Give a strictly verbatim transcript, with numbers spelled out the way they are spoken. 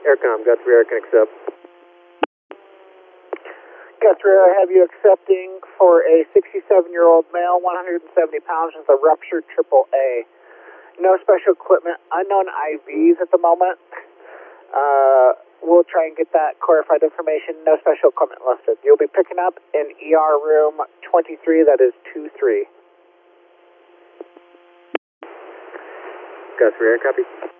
Aircom, Guthrie, I can accept. Guthrie, I have you accepting for a sixty-seven-year-old male, one hundred seventy pounds, with a ruptured triple A. No special equipment, unknown I Vs at the moment. Uh, we'll try and get that clarified information. No special equipment listed. You'll be picking up in E R room twenty-three, that is two three. Guthrie, I copy.